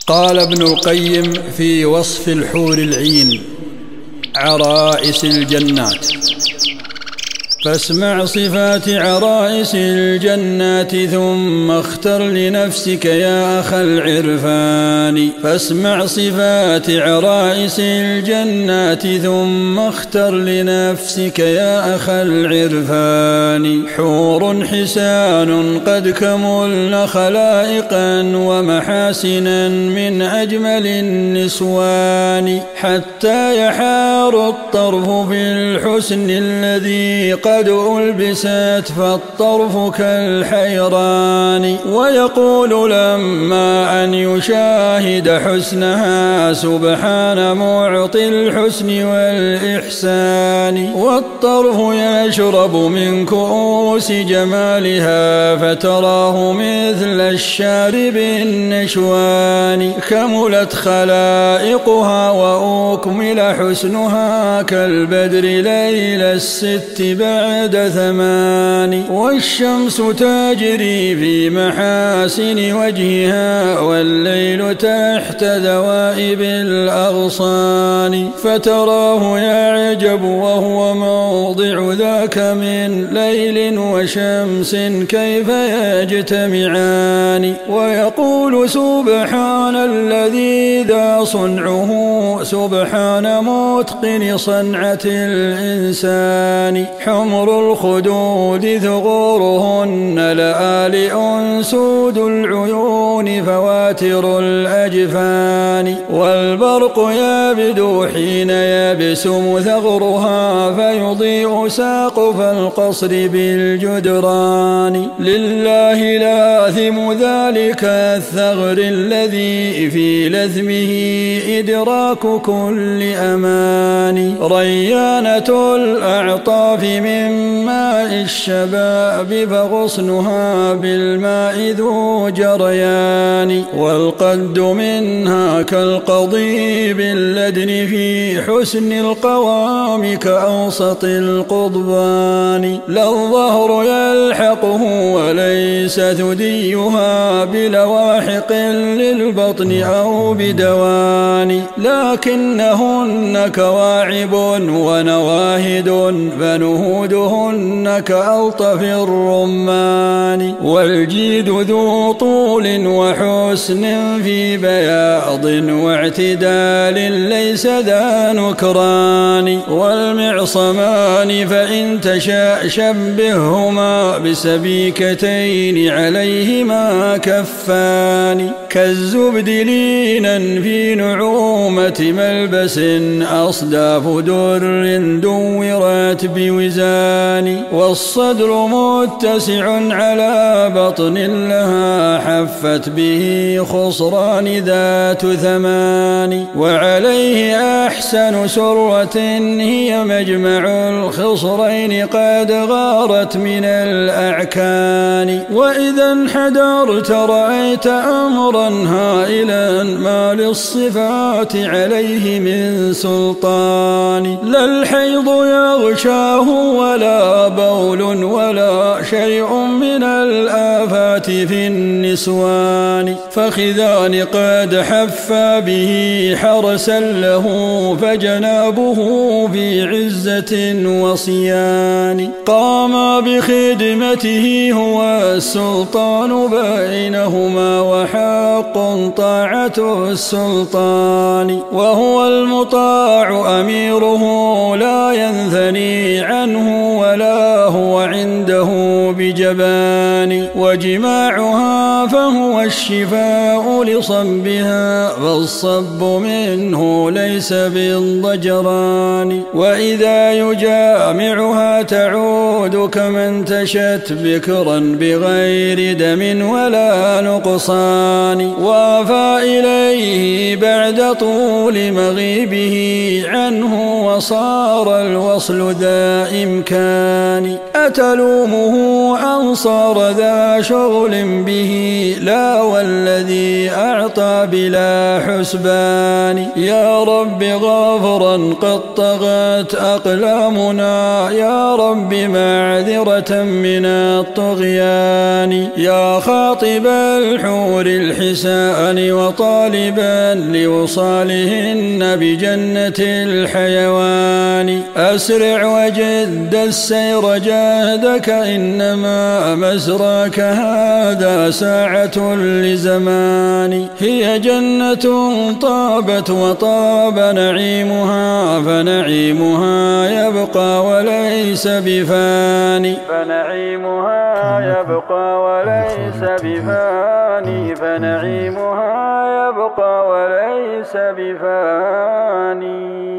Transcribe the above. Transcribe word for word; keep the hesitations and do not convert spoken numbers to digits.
قال ابن القيم في وصف الحور العين عرائس الجنات: فاسمع صفات عرائس الجنات ثم اختر لنفسك يا أخ العرفان. فاسمع صفات عرائس الجنات ثم اختر لنفسك يا أخ العرفان. حور حسان قد كملن خلائقا ومحاسنا من أجمل النسوان، حتى يحار الطرف في الحسن الذي قد قد ألبست فالطرف كالحيران. ويقول لما أن يشاهد حسنها: سبحان معطي الحسن والإحسان. والطرف يشرب من كؤوس جمالها فتراه مثل الشارب النشوان. كملت خلائقها وأكمل حسنها كالبدر ليل الست بعد بعد ثمان. والشمس تجري في محاسن وجهها والليل تحت ذوائب الأغصان. فتراه يعجب وهو موضع ذاك من ليل وشمس كيف يجتمعان. ويقول: سبحان الذي ذا صنعه، سبحان متقن صنعة الإنسان. حمر الخدود ثغورهن لآلئ سود العيون فواتر الأجفان. والبرق يبدو حين يبسم ثغرها فيضيء ساقف القصر بالجدران. لله لاثم ذلك الثغر الذي في لثمه إدراك كل أمان. ريانة الأعطاف من ماء الشباب فغصنها بالماء ذو جريان. والقد منها كالقضيب اللدن في حسن القوام كأوسط القضبان. لا الظهر يلحقه وليس ثديها بلواحق للبطن أو بدوان، لكنهن كواعب ونواهد فنهودهن كألطف الرمان. والجيد ذو طول وحسن في بياض واعتدال ليس ذا نكران. والمعصمان فإن تشاء شبههما بسبيكتين عليهما كفان. كالزبد لينا في نعومة ملبس أصداف در دورت بوزان. والصدر متسع على بطن لها حفت به خصران ذات ثمان. وعليه أحسن سرة هي مجمع الخصرين قد غارت من الأعكان. وإذا انحدرت رأيت أمرا هائلا ما للصفات عليه من سلطان. لا الحيض يغشاه ولا بول ولا شيء من الآفات في النسوان. فخذان قد حفى به حرسا له فجنابه في عزة وصيان. قام بخدمته هو السلطان بينهما وحق طاعة السلطان. وهو المطاع أميره لا ينثني عنه ولا هو عنده بجبان. وجماعها فهو الشفاء لصبها فالصب منه ليس بالضجران. وإذا يجامعها تعود كمن تشت بكرا بغير دم ولا نقصان. وافى إليه بعد بعد طول مغيبه عنه وصار الوصل ذا إمكان أتلومه أن صار ذا شغل به لا والذي أعطى بلا حسبان يا رب غافرا قد طغت أقلامنا يا رب معذرة من الطغيان يا خاطب الحور الحسان وطالبا لوصالهن بجنة الحيوان أسرع وجد السير جهدك إنما مسراك هذا ساعة لزمان هي جنة طابت وطاب نعيمها فنعيمها يبقى وليس بفاني فنعيمها يبقى وليس بفاني فنعيمها يبقى وليس بفاني